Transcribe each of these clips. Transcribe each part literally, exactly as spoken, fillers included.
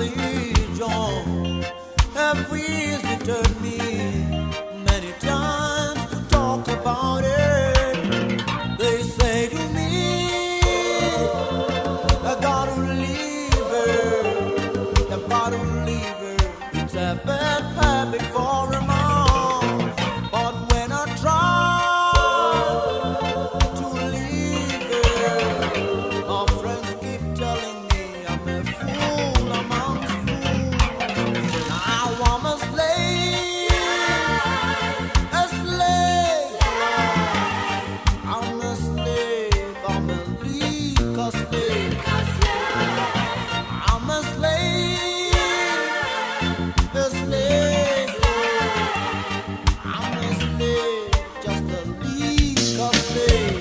religion have visited me many times to talk about it. They say to me, I gotta leave her, I gotta leave her. It's a bad habit for a man. But when I try to leave her, my friends keep telling me I'm a fool amongst fools. Now I'm a slave, a slave. I'm a slave, I'm a legal slave. I'm a slave, a slave. I'm a slave, just a legal slave.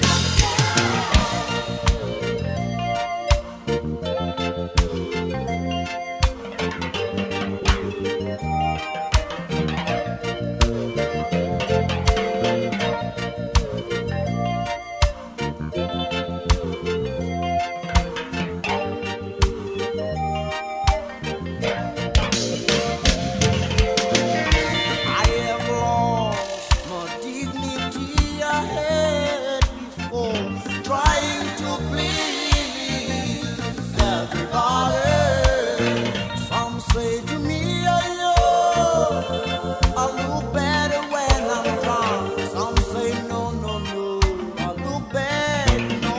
I have lost my dignity I had before, trying to please everybody. Some say to me, oh, I look better when I'm drunk. Some say, no, no, no, I look bad, no.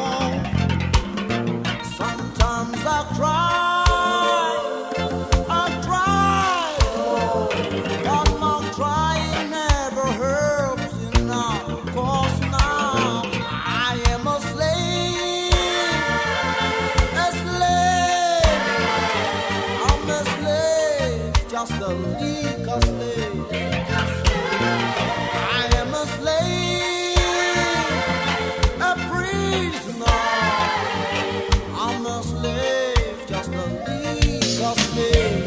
Sometimes I cry, I cry, oh, but my crying never helps you now. 'Cause now I am a slave, a slave. I'm a slave, just a legal slave. I am a slave, a prisoner. I'm a slave, just a legal slave.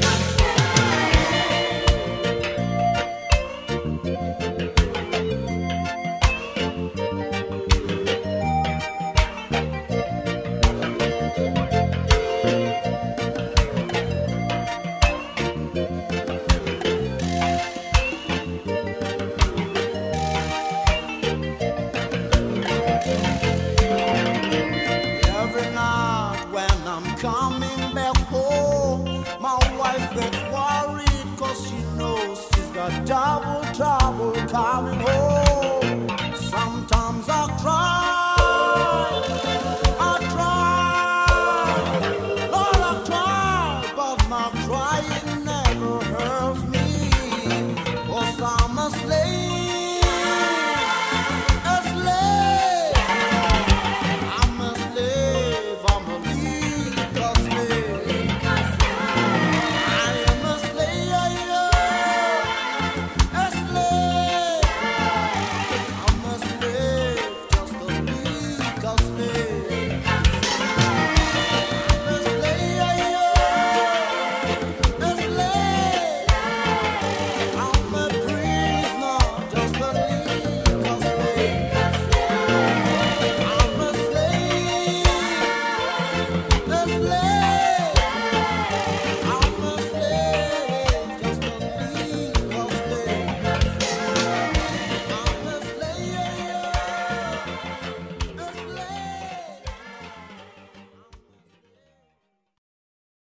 Every night when I'm coming back home, my wife gets worried 'cause she knows she's got double trouble coming home. Sometimes I cry, I cry, Lord I cry, but my cry